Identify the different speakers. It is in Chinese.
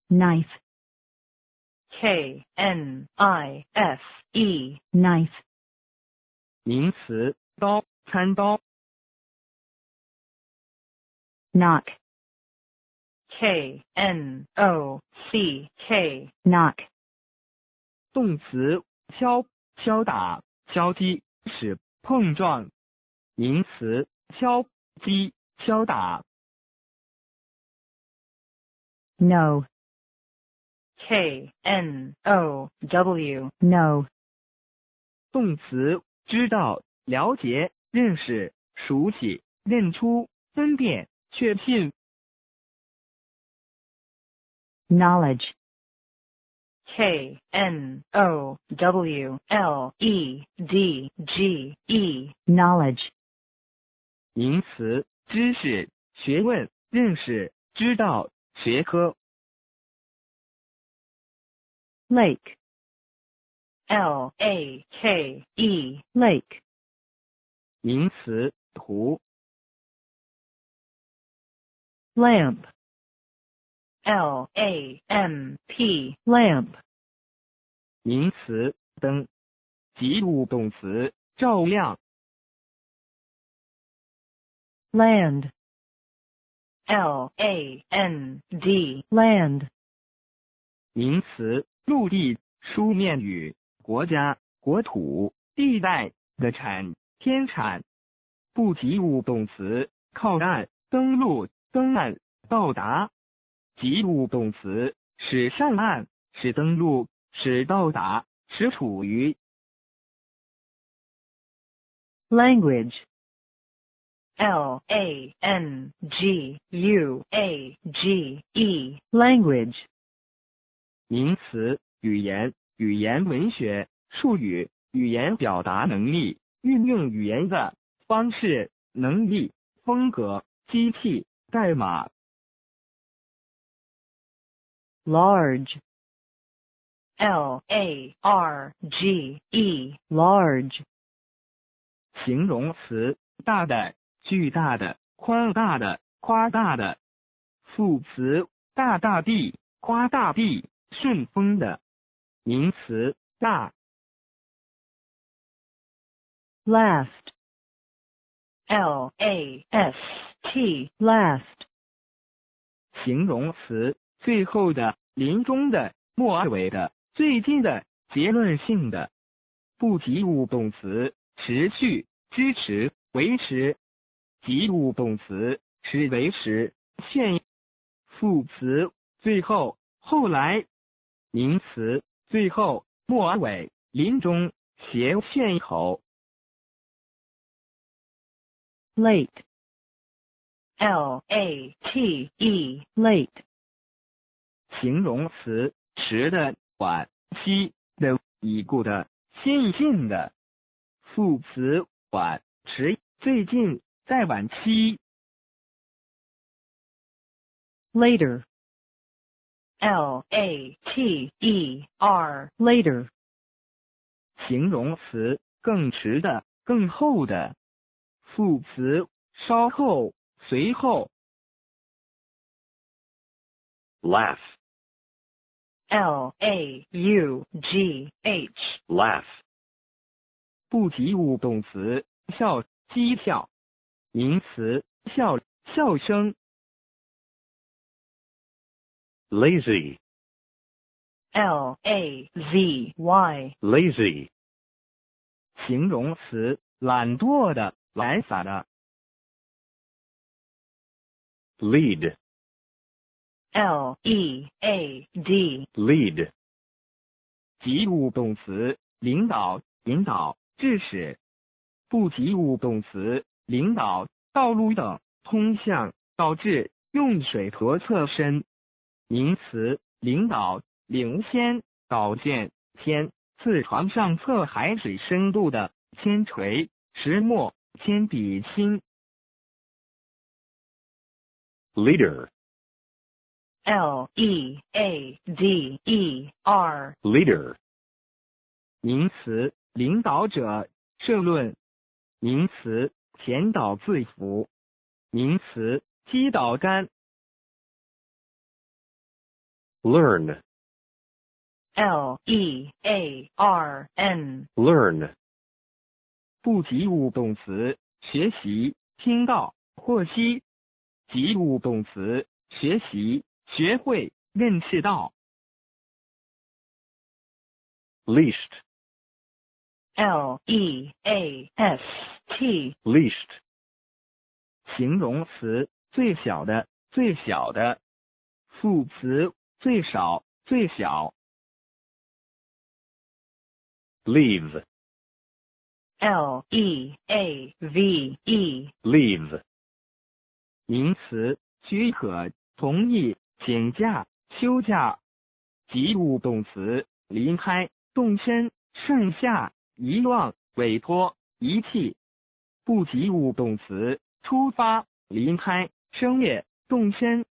Speaker 1: knife,
Speaker 2: K-N-I-F-E,
Speaker 1: knife,
Speaker 3: 名词刀、餐刀。
Speaker 1: knock,
Speaker 2: K-N-O-C-K,
Speaker 1: knock,
Speaker 3: 动词敲、敲打、敲击，使碰撞。名词敲击、敲打。
Speaker 1: know,
Speaker 2: K-N-O-W,
Speaker 1: know,
Speaker 3: 动词知道、了解、认识、熟悉、认出、分辨、确信。
Speaker 1: knowledge,
Speaker 2: K-N-O-W-L-E-D-G-E,
Speaker 1: knowledge,
Speaker 3: 名词知识、学问、认识、知道、学科。
Speaker 1: lake,
Speaker 2: L-A-K-E,
Speaker 1: lake,
Speaker 3: 名词湖。
Speaker 1: lamp,
Speaker 2: L-A-M-P,
Speaker 1: lamp,
Speaker 3: 名词灯。及物动词照亮。
Speaker 1: land,
Speaker 2: L-A-N-D,
Speaker 1: land,
Speaker 3: 名词陆地、书面语、国家、国土、地带的产、天产。不及物动词靠岸、登陆、登岸、到达。及物动词使上岸、使登陆、使到达、使处于。
Speaker 1: language,
Speaker 2: L-A-N-G-U-A-G-E,
Speaker 1: language,
Speaker 3: 名词语言、语言文学、术语、语言表达能力、运用语言的方式、能力、风格、机器、代码。
Speaker 1: large,
Speaker 2: L-A-R-G-E,
Speaker 1: large,
Speaker 3: 形容词大的、巨大的、宽大的、夸大的。副词大大地、夸大地、顺风的。名词大。
Speaker 1: last,
Speaker 2: L-A-S-T,
Speaker 1: last,
Speaker 3: 形容词最后的、临终的、末尾的、最近的、结论性的。不及物动词持续、支持、维持。及物动词使维持、现。副词最后、后来。名词最后、末尾、临终、斜线口。
Speaker 1: late,
Speaker 2: L-A-T-E,
Speaker 1: late,
Speaker 3: 形容词迟的、晚期的、已故的、新近的。副词晚、迟、最近、在晚期。
Speaker 1: later,
Speaker 2: L-A-T-E-R,
Speaker 1: later,
Speaker 3: 形容词更迟的、更后的。副词稍后、随后。
Speaker 4: laugh,
Speaker 2: L-A-U-G-H,
Speaker 4: laugh,
Speaker 3: 不及物动词笑、讥笑。名词笑、笑声。
Speaker 4: lazy,
Speaker 2: L-A-Z-Y,
Speaker 4: lazy,
Speaker 3: 形容词懒惰的、懒散的。
Speaker 4: lead,
Speaker 2: L-E-A-D,
Speaker 4: lead,
Speaker 3: 及物动词领导、引导、致使。不及物动词领导、道路等、通向、导致、用水河侧身。名词领导、领先、导见、牵、自床上测海水深度的、铅锤、石墨、铅笔芯。
Speaker 4: leader,
Speaker 2: L-E-A-D-E-R,
Speaker 4: leader,
Speaker 3: 名词领导者、社论。名词前导自辅。名词击倒杆。
Speaker 4: learn,
Speaker 2: Learn.
Speaker 4: learn,
Speaker 3: 不及物动词学习、听到、获悉；及物动词学习、学会、认识到。
Speaker 4: least,
Speaker 2: Least.
Speaker 4: least,
Speaker 3: 形容词最小的、最小的；副词最少、最小。
Speaker 4: leave,
Speaker 2: Leave.
Speaker 4: leave,
Speaker 3: 名词许可、同意、请假、休假；及物动词离开、动身、剩下、遗忘、委托、遗弃；不及物动词出发、离开、升业、动身、